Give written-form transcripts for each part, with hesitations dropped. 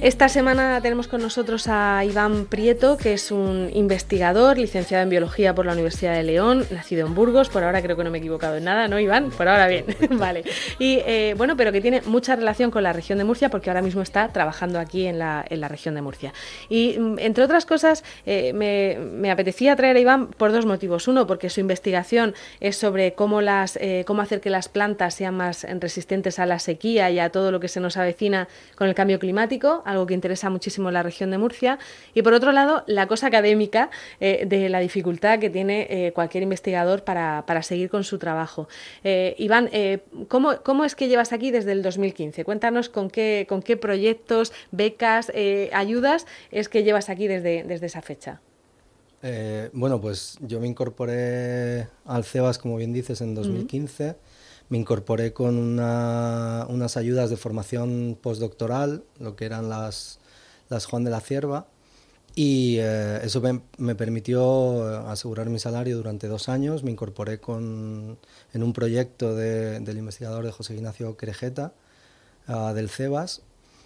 Esta semana tenemos con nosotros a Iván Prieto, que es un investigador, licenciado en Biología por la Universidad de León, nacido en Burgos. Por ahora creo que no me he equivocado en nada, ¿no, Iván? Por ahora bien, vale. Y bueno, pero que tiene mucha relación con la región de Murcia, porque ahora mismo está trabajando aquí en la región de Murcia. Y entre otras cosas, me apetecía traer a Iván por dos motivos. Uno, porque su investigación es sobre cómo hacer que las plantas sean más resistentes a la sequía y a todo lo que se nos avecina con el cambio climático, algo que interesa muchísimo en la región de Murcia. Y por otro lado, la cosa académica de la dificultad que tiene cualquier investigador para seguir con su trabajo. Iván, ¿cómo es que llevas aquí desde el 2015? Cuéntanos con qué proyectos, becas, ayudas es que llevas aquí desde esa fecha. Bueno, pues yo me incorporé al CEBAS, como bien dices, en 2015. Me incorporé con unas ayudas de formación postdoctoral, lo que eran las Juan de la Cierva, y eso me permitió asegurar mi salario durante 2 años. Me incorporé en un proyecto del investigador de José Ignacio Querejeta, del CEBAS,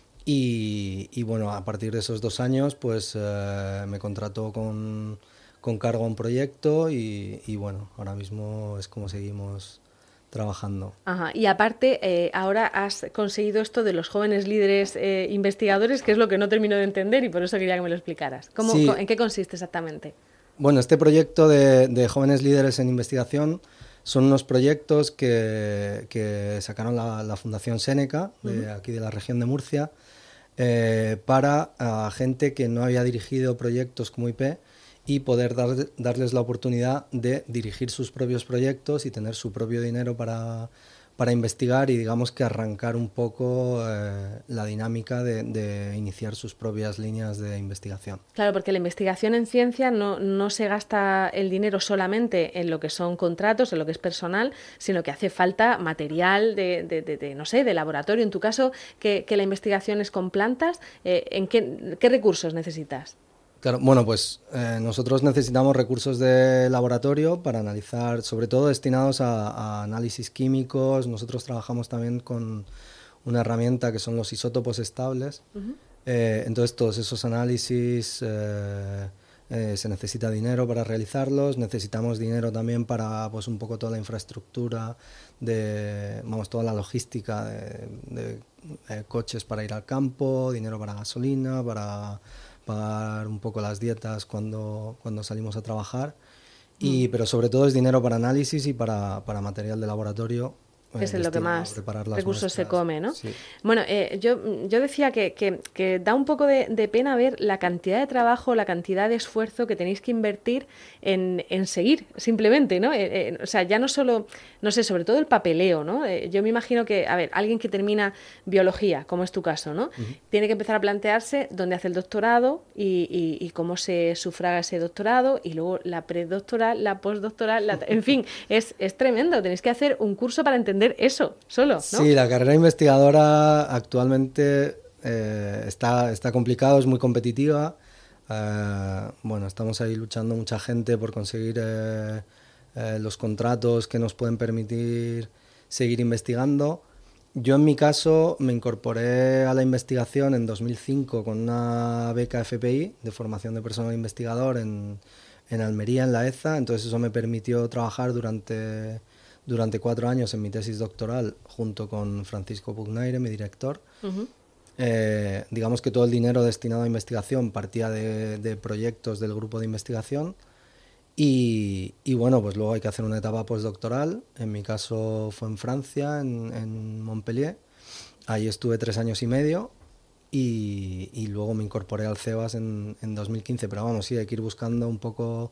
y bueno, a partir de esos 2 años pues me contrató con cargo a un proyecto y bueno, ahora mismo es como seguimos trabajando. Ajá. Y aparte, ahora has conseguido esto de los jóvenes líderes investigadores, que es lo que no termino de entender y por eso quería que me lo explicaras. Sí. ¿En qué consiste exactamente? Bueno, este proyecto de jóvenes líderes en investigación son unos proyectos que sacaron la Fundación Séneca, aquí de la región de Murcia, para gente que no había dirigido proyectos como IP y poder darles la oportunidad de dirigir sus propios proyectos y tener su propio dinero para investigar y digamos que arrancar un poco la dinámica de iniciar sus propias líneas de investigación. Claro, porque la investigación en ciencia no se gasta el dinero solamente en lo que son contratos, en lo que es personal, sino que hace falta material no sé, de laboratorio. En tu caso, que la investigación es con plantas, ¿en qué recursos necesitas? Claro, bueno, pues nosotros necesitamos recursos de laboratorio para analizar, sobre todo destinados a análisis químicos. Nosotros trabajamos también con una herramienta que son los isótopos estables. Entonces, todos esos análisis se necesita dinero para realizarlos. Necesitamos dinero también para, pues, un poco toda la infraestructura, toda la logística de coches para ir al campo, dinero para gasolina, para pagar un poco las dietas cuando salimos a trabajar, pero sobre todo es dinero para análisis y para material de laboratorio. Es en lo que más recursos se come, ¿no? Sí. Bueno, yo decía que da un poco de pena ver la cantidad de trabajo, la cantidad de esfuerzo que tenéis que invertir en seguir, simplemente, ¿no? O sea, ya no solo, no sé, sobre todo el papeleo, ¿no? Yo me imagino que, a ver, alguien que termina biología, como es tu caso, ¿no? Tiene que empezar a plantearse dónde hace el doctorado y cómo se sufraga ese doctorado, y luego la predoctoral, la postdoctoral, en fin, es tremendo. Tenéis que hacer un curso para entender eso solo, ¿no? Sí, la carrera investigadora actualmente está complicado, es muy competitiva. Bueno, estamos ahí luchando mucha gente por conseguir los contratos que nos pueden permitir seguir investigando. Yo en mi caso me incorporé a la investigación en 2005 con una beca FPI de formación de personal investigador en Almería, en la EZA. Entonces eso me permitió trabajar durante 4 años en mi tesis doctoral junto con Francisco Pugnaire, mi director. Digamos que todo el dinero destinado a investigación partía de proyectos del grupo de investigación y bueno, pues luego hay que hacer una etapa postdoctoral. En mi caso fue en Francia, en Montpellier. Ahí estuve 3 años y medio y luego me incorporé al CEBAS en 2015. Pero vamos, sí, hay que ir buscando un poco...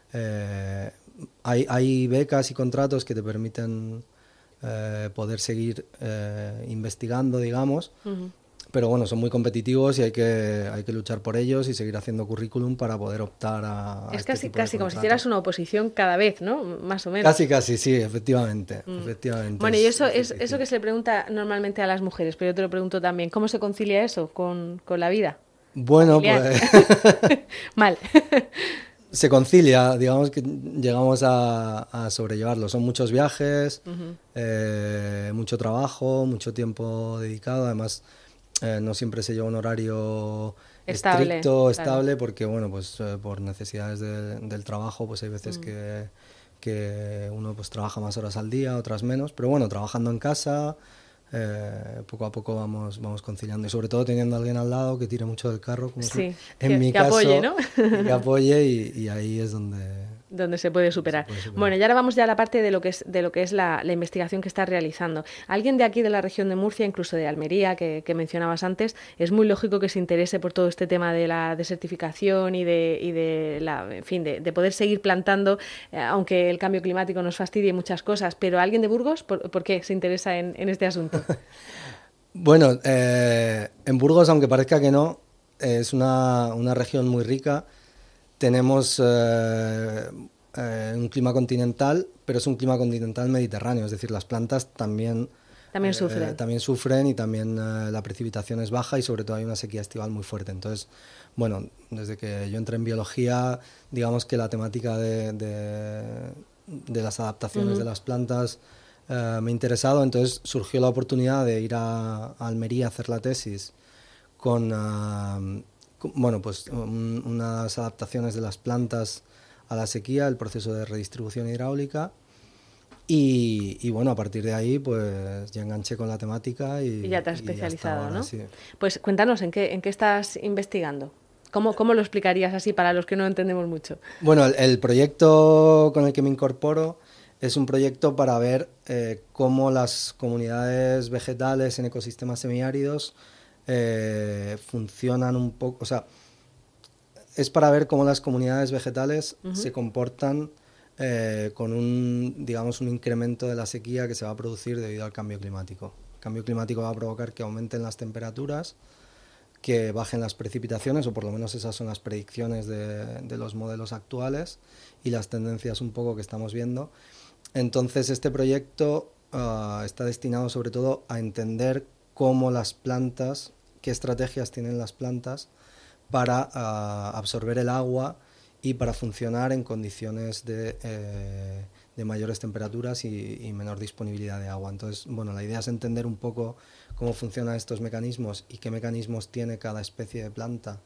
Hay becas y contratos que te permiten poder seguir investigando, digamos, pero bueno, son muy competitivos y hay que luchar por ellos y seguir haciendo currículum para poder optar a es este casi tipo de como si contrato. hicieras una oposición cada vez, ¿no? Más o menos. Casi, sí, efectivamente. Bueno, y eso que se le pregunta normalmente a las mujeres, pero yo te lo pregunto también, ¿cómo se concilia eso con la vida? Bueno, familiar? pues... Mal. Se concilia, digamos que llegamos a sobrellevarlo. Son muchos viajes, mucho trabajo, mucho tiempo dedicado. Además, No siempre se lleva un horario Estable, estricto, claro. estable, porque bueno, pues por necesidades del trabajo, pues hay veces que uno pues trabaja más horas al día, otras menos, pero bueno, trabajando en casa, poco a poco vamos conciliando, y sobre todo teniendo a alguien al lado que tire mucho del carro, como es Sí, en mi que apoye, caso, ¿no? y que apoye, y ahí es Donde se puede donde se superar. puede superar. Bueno, y ahora vamos ya a la parte de lo que es la investigación que estás realizando. Alguien de aquí de la región de Murcia, incluso de Almería, que mencionabas antes, es muy lógico que se interese por todo este tema de la desertificación y de la, en fin, de poder seguir plantando, aunque el cambio climático nos fastidie muchas cosas. Pero alguien de Burgos, ¿por qué se interesa en este asunto? Bueno, en Burgos, aunque parezca que no, es una región muy rica. Tenemos un clima continental, pero es un clima continental mediterráneo, es decir, las plantas También sufren. también sufren, y también la precipitación es baja, y sobre todo hay una sequía estival muy fuerte. Entonces, bueno, desde que yo entré en biología, digamos que la temática de las adaptaciones de las plantas me ha interesado. Entonces surgió la oportunidad de ir a Almería a hacer la tesis con, bueno, pues unas adaptaciones de las plantas a la sequía, el proceso de redistribución hidráulica, y bueno, a partir de ahí pues ya enganché con la temática Y ya te has y hasta especializado, ahora, ¿no? sí. Pues cuéntanos, ¿en qué estás investigando? ¿Cómo lo explicarías así para los que no entendemos mucho? Bueno, el proyecto con el que me incorporo es un proyecto para ver cómo las comunidades vegetales en ecosistemas semiáridos funcionan un poco, o sea, es para ver cómo las comunidades vegetales se comportan con digamos, un incremento de la sequía que se va a producir debido al cambio climático. El cambio climático va a provocar que aumenten las temperaturas, que bajen las precipitaciones, o por lo menos esas son las predicciones de los modelos actuales y las tendencias un poco que estamos viendo. Entonces este proyecto está destinado sobre todo a entender cómo las plantas, qué estrategias tienen las plantas para absorber el agua y para funcionar en condiciones de mayores temperaturas y menor disponibilidad de agua. Entonces, bueno, la idea es entender un poco cómo funcionan estos mecanismos y qué mecanismos tiene cada especie de planta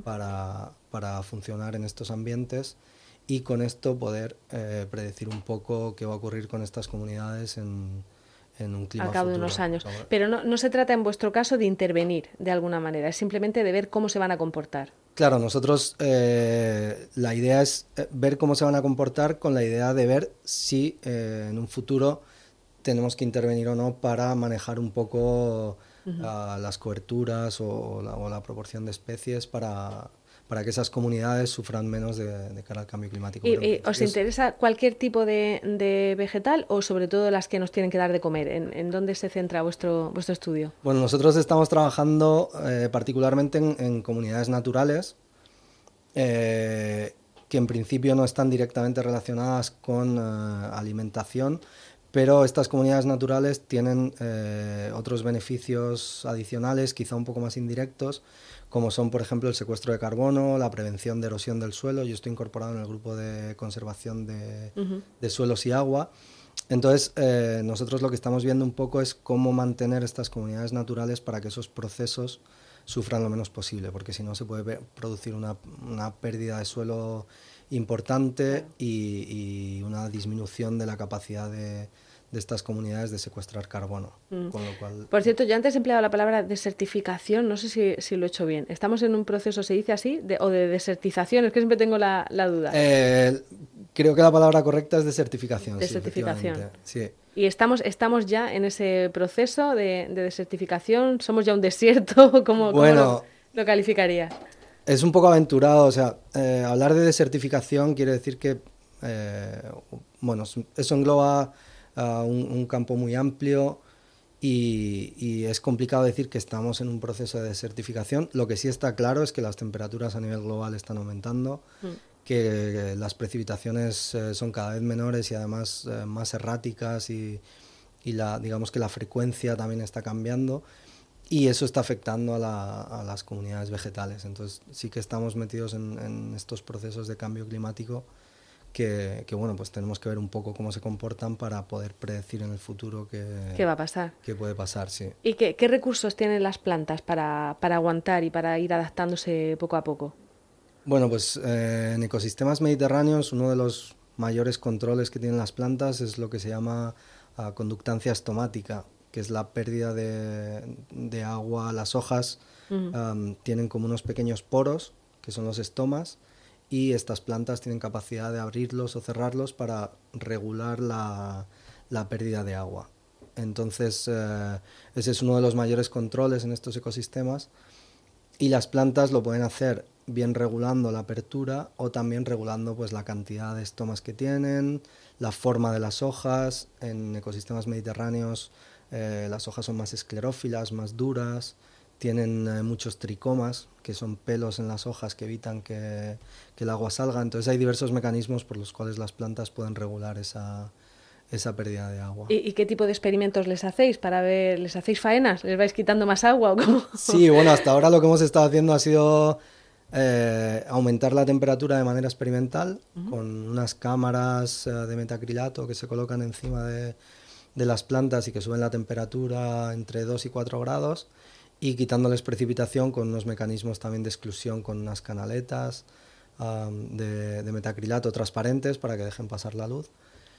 para funcionar en estos ambientes, y con esto poder predecir un poco qué va a ocurrir con estas comunidades en un clima Al cabo de futuro. unos años. Pero no se trata en vuestro caso de intervenir de alguna manera, es simplemente de ver cómo se van a comportar. Claro, nosotros la idea es ver cómo se van a comportar, con la idea de ver si en un futuro tenemos que intervenir o no para manejar un poco las coberturas o la proporción de especies para que esas comunidades sufran menos de cara al cambio climático. ¿Y os interesa cualquier tipo de vegetal o sobre todo las que nos tienen que dar de comer? ¿En dónde se centra vuestro estudio? Bueno, nosotros estamos trabajando particularmente en comunidades naturales que en principio no están directamente relacionadas con alimentación, pero estas comunidades naturales tienen otros beneficios adicionales, quizá un poco más indirectos, como son, por ejemplo, el secuestro de carbono, la prevención de erosión del suelo. Yo estoy incorporado en el grupo de conservación de suelos y agua. Entonces, nosotros lo que estamos viendo un poco es cómo mantener estas comunidades naturales para que esos procesos sufran lo menos posible, porque si no se puede producir una pérdida de suelo importante y una disminución de la capacidad de estas comunidades de secuestrar carbono. Con lo cual... Por cierto, yo antes he empleado la palabra desertificación, no sé si lo he hecho bien. ¿Estamos en un proceso, se dice así, o de desertización? Es que siempre tengo la duda. Creo que la palabra correcta es desertificación. Desertificación. Sí, sí. ¿Y estamos ya en ese proceso de desertificación? ¿Somos ya un desierto? ¿Cómo lo calificarías? Es un poco aventurado, o sea, hablar de desertificación quiere decir que, bueno, eso engloba un campo muy amplio y es complicado decir que estamos en un proceso de desertificación. Lo que sí está claro es que las temperaturas a nivel global están aumentando, que las precipitaciones son cada vez menores y además más erráticas y digamos que la frecuencia también está cambiando. Y eso está afectando a las comunidades vegetales. Entonces sí que estamos metidos en estos procesos de cambio climático bueno, pues tenemos que ver un poco cómo se comportan para poder predecir en el futuro ¿Qué va a pasar? qué puede pasar, sí. ¿Y qué recursos tienen las plantas para aguantar y para ir adaptándose poco a poco? Bueno, pues en ecosistemas mediterráneos uno de los mayores controles que tienen las plantas es lo que se llama conductancia estomática, que es la pérdida de agua. Las hojas tienen como unos pequeños poros, que son los estomas, y estas plantas tienen capacidad de abrirlos o cerrarlos para regular la pérdida de agua. Entonces, ese es uno de los mayores controles en estos ecosistemas, y las plantas lo pueden hacer bien regulando la apertura o también regulando pues la cantidad de estomas que tienen, la forma de las hojas. En ecosistemas mediterráneos las hojas son más esclerófilas, más duras, tienen muchos tricomas, que son pelos en las hojas que evitan que el agua salga. Entonces hay diversos mecanismos por los cuales las plantas pueden regular esa pérdida de agua. ¿Y qué tipo de experimentos les hacéis para ver? ¿Les hacéis faenas? ¿Les vais quitando más agua o cómo? Sí, bueno, hasta ahora lo que hemos estado haciendo ha sido aumentar la temperatura de manera experimental con unas cámaras de metacrilato que se colocan encima de las plantas y que suben la temperatura entre 2 y 4 grados, y quitándoles precipitación con unos mecanismos también de exclusión con unas canaletas de metacrilato transparentes para que dejen pasar la luz.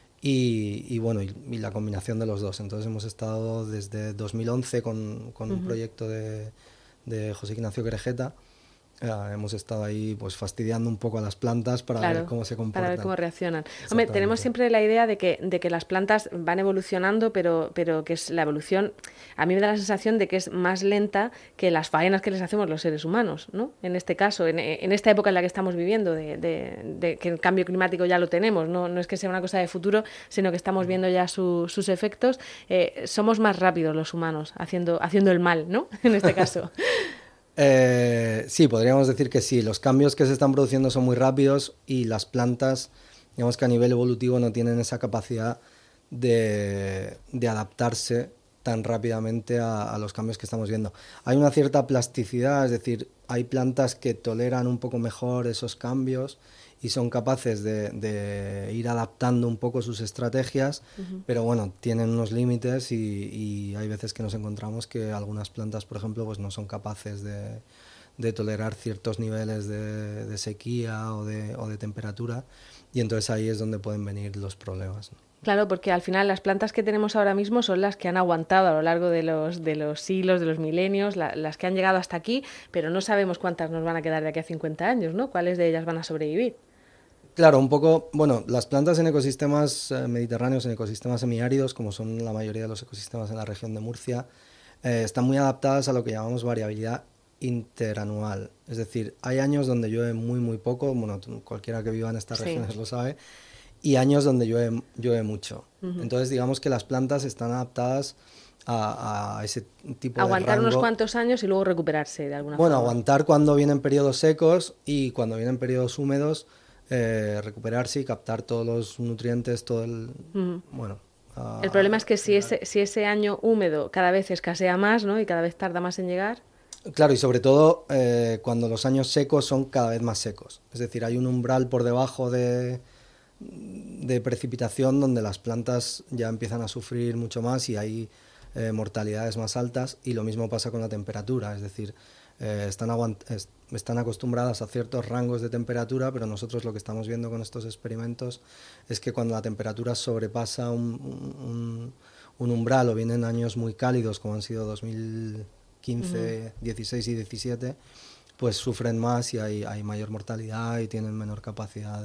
Y bueno, y la combinación de los dos. Entonces hemos estado desde 2011 con un proyecto de José Ignacio Querejeta. Hemos estado ahí pues fastidiando un poco a las plantas para ver cómo se comportan. Para ver cómo reaccionan. Hombre, tenemos siempre la idea de que las plantas van evolucionando, pero que es la evolución, a mí me da la sensación de que es más lenta que las faenas que les hacemos los seres humanos, ¿no? En este caso, en esta época en la que estamos viviendo, de que el cambio climático ya lo tenemos, no es que sea una cosa de futuro, sino que estamos viendo ya sus efectos. Somos más rápidos los humanos haciendo el mal, ¿no? En este caso. Sí, podríamos decir que sí. Los cambios que se están produciendo son muy rápidos y las plantas, digamos que a nivel evolutivo no tienen esa capacidad de adaptarse tan rápidamente a los cambios que estamos viendo. Hay una cierta plasticidad, es decir, hay plantas que toleran un poco mejor esos cambios y son capaces de ir adaptando un poco sus estrategias, pero bueno, tienen unos límites y hay veces que nos encontramos que algunas plantas, por ejemplo, pues no son capaces de tolerar ciertos niveles de sequía o de temperatura, y entonces ahí es donde pueden venir los problemas, ¿no? Claro, porque al final las plantas que tenemos ahora mismo son las que han aguantado a lo largo de los siglos, de los milenios, las que han llegado hasta aquí, pero no sabemos cuántas nos van a quedar de aquí a 50 años, ¿no? ¿Cuáles de ellas van a sobrevivir? Claro, un poco, bueno, las plantas en ecosistemas mediterráneos, en ecosistemas semiáridos, como son la mayoría de los ecosistemas en la región de Murcia, están muy adaptadas a lo que llamamos variabilidad interanual. Es decir, hay años donde llueve muy, muy poco, bueno, cualquiera que viva en estas regiones lo sabe, y años donde llueve mucho. Entonces, digamos que las plantas están adaptadas a ese tipo de aguantar rango. Unos cuantos años y luego recuperarse de alguna forma. Bueno, aguantar cuando vienen periodos secos y cuando vienen periodos húmedos, recuperarse y captar todos los nutrientes, todo el... Bueno, el problema es que si ese año húmedo cada vez escasea más, ¿no? Y cada vez tarda más en llegar. Claro, y sobre todo cuando los años secos son cada vez más secos. Es decir, hay un umbral por debajo de precipitación donde las plantas ya empiezan a sufrir mucho más y hay mortalidades más altas, y lo mismo pasa con la temperatura. Es decir, están acostumbradas a ciertos rangos de temperatura, pero nosotros lo que estamos viendo con estos experimentos es que cuando la temperatura sobrepasa un umbral o vienen años muy cálidos como han sido 2015, 16 y 17, pues sufren más y hay mayor mortalidad y tienen menor capacidad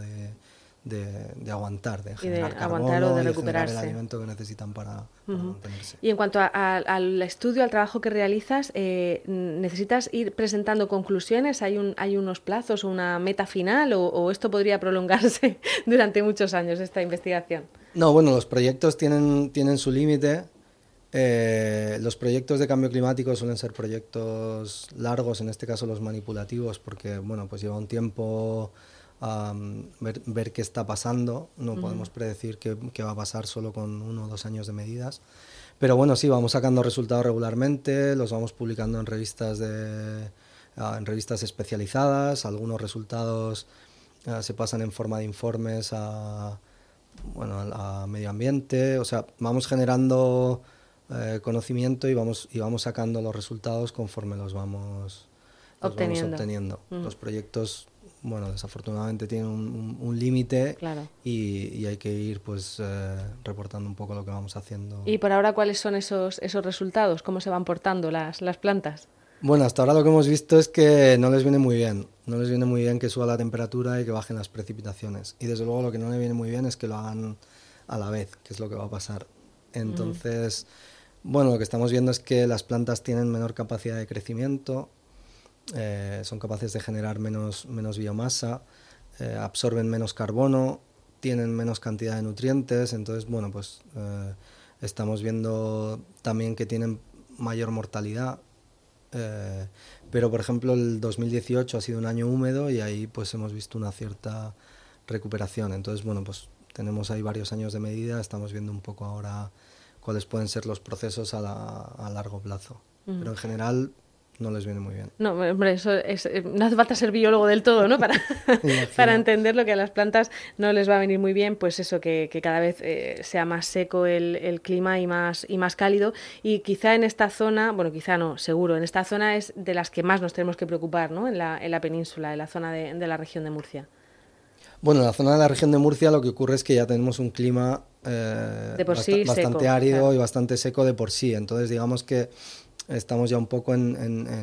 de aguantar, de generar carbono o de y recuperarse. de generar el alimento que necesitan para mantenerse. Y en cuanto al estudio, al trabajo que realizas, ¿necesitas ir presentando conclusiones? ¿Hay unos plazos o una meta final o esto podría prolongarse durante muchos años, esta investigación? No, bueno, los proyectos tienen su límite. Los proyectos de cambio climático suelen ser proyectos largos, en este caso los manipulativos, porque bueno, pues lleva un tiempo ver qué está pasando. No podemos predecir qué va a pasar solo con 1 o 2 años de medidas. Pero bueno, sí, vamos sacando resultados regularmente, los vamos publicando en revistas especializadas. Algunos resultados se pasan en forma de informes a medio ambiente, o sea, vamos generando conocimiento y vamos sacando los resultados conforme los vamos obteniendo. Los proyectos, bueno, desafortunadamente tienen un límite, claro, y hay que ir pues reportando un poco lo que vamos haciendo. ¿Y por ahora cuáles son esos resultados? ¿Cómo se van portando las plantas? Bueno, hasta ahora lo que hemos visto es que no les viene muy bien. No les viene muy bien que suba la temperatura y que bajen las precipitaciones. Y desde luego lo que no le viene muy bien es que lo hagan a la vez, que es lo que va a pasar. Entonces, bueno, lo que estamos viendo es que las plantas tienen menor capacidad de crecimiento, son capaces de generar menos biomasa, absorben menos carbono, tienen menos cantidad de nutrientes. Entonces, bueno, pues estamos viendo también que tienen mayor mortalidad. Pero por ejemplo el 2018 ha sido un año húmedo y ahí pues hemos visto una cierta recuperación. Entonces, bueno, pues tenemos ahí varios años de medida, estamos viendo un poco ahora cuáles pueden ser los procesos a largo plazo. Pero en general no les viene muy bien. No, hombre, eso es, no hace falta ser biólogo del todo, ¿no? Para entender lo que a las plantas no les va a venir muy bien, pues eso, que cada vez sea más seco el clima y más cálido. Y quizá en esta zona, bueno, quizá no, seguro, en esta zona es de las que más nos tenemos que preocupar, ¿no? En la península, en la zona de la región de Murcia. Bueno, en la zona de la región de Murcia lo que ocurre es que ya tenemos un clima de por sí bastante seco, árido, claro, y bastante seco de por sí. Entonces, digamos que estamos ya un poco en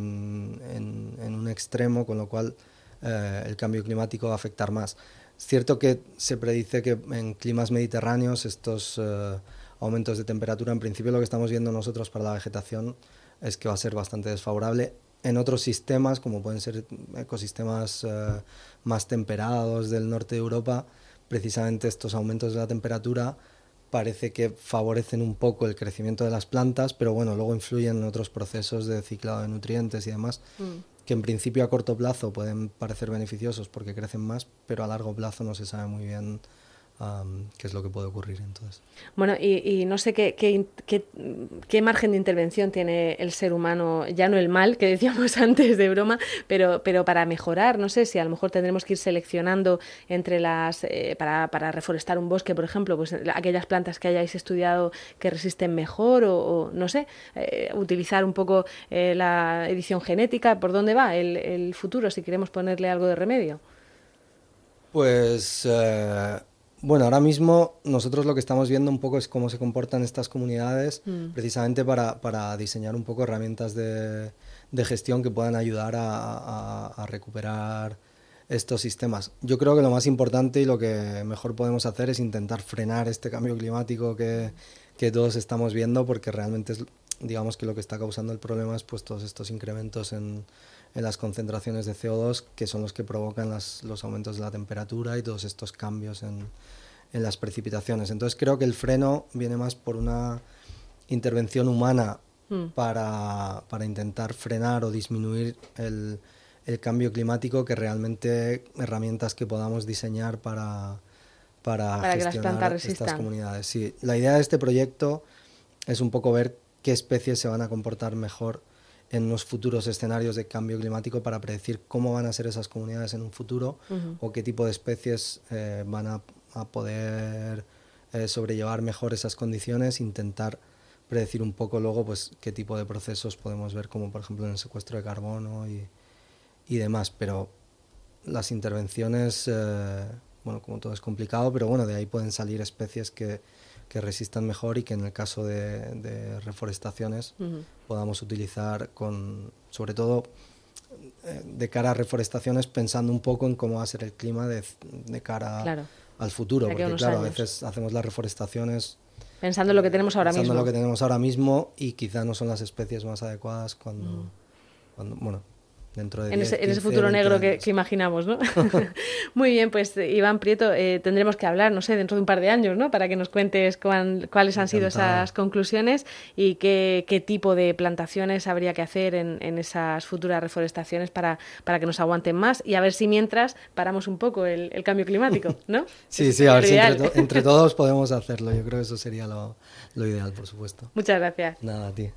un extremo, con lo cual el cambio climático va a afectar más. Es cierto que se predice que en climas mediterráneos estos aumentos de temperatura, en principio lo que estamos viendo nosotros para la vegetación es que va a ser bastante desfavorable. En otros sistemas, como pueden ser ecosistemas más temperados del norte de Europa, precisamente estos aumentos de la temperatura parece que favorecen un poco el crecimiento de las plantas, pero bueno, luego influyen en otros procesos de ciclado de nutrientes y demás, que en principio a corto plazo pueden parecer beneficiosos porque crecen más, pero a largo plazo no se sabe muy bien qué es lo que puede ocurrir entonces. Bueno, y no sé qué margen de intervención tiene el ser humano, ya no el mal que decíamos antes de broma, pero para mejorar, no sé si a lo mejor tendremos que ir seleccionando entre para reforestar un bosque, por ejemplo, pues aquellas plantas que hayáis estudiado que resisten mejor, o no sé, utilizar un poco la edición genética. ¿Por dónde va el futuro, si queremos ponerle algo de remedio? Pues bueno, ahora mismo nosotros lo que estamos viendo un poco es cómo se comportan estas comunidades, precisamente para diseñar un poco herramientas de gestión que puedan ayudar a recuperar estos sistemas. Yo creo que lo más importante y lo que mejor podemos hacer es intentar frenar este cambio climático que todos estamos viendo, porque realmente es, digamos, que lo que está causando el problema es pues todos estos incrementos en las concentraciones de CO2, que son los que provocan los aumentos de la temperatura y todos estos cambios en las precipitaciones. Entonces creo que el freno viene más por una intervención humana para intentar frenar o disminuir el cambio climático, que realmente herramientas que podamos diseñar para gestionar estas comunidades. Sí, la idea de este proyecto es un poco ver qué especies se van a comportar mejor en unos futuros escenarios de cambio climático, para predecir cómo van a ser esas comunidades en un futuro, o qué tipo de especies van a poder sobrellevar mejor esas condiciones, intentar predecir un poco luego pues qué tipo de procesos podemos ver, como por ejemplo en el secuestro de carbono y demás. Pero las intervenciones, bueno, como todo es complicado, pero bueno, de ahí pueden salir especies que resistan mejor, y que en el caso de reforestaciones podamos utilizar sobre todo de cara a reforestaciones, pensando un poco en cómo va a ser el clima de cara al futuro, porque claro, a veces hacemos las reforestaciones pensando en lo que tenemos ahora mismo. Pensando en lo que tenemos ahora mismo, y quizá no son las especies más adecuadas cuando bueno, dentro de 10, en ese 15, futuro negro que imaginamos, ¿no? Muy bien, pues Iván Prieto, tendremos que hablar, no sé, dentro de un par de años, ¿no? Para que nos cuentes cuáles han sido esas conclusiones y qué tipo de plantaciones habría que hacer en esas futuras reforestaciones para que nos aguanten más, y a ver si mientras paramos un poco el cambio climático, ¿no? Sí, a ver si entre todos podemos hacerlo. Yo creo que eso sería lo ideal, por supuesto. Muchas gracias. Nada, a ti.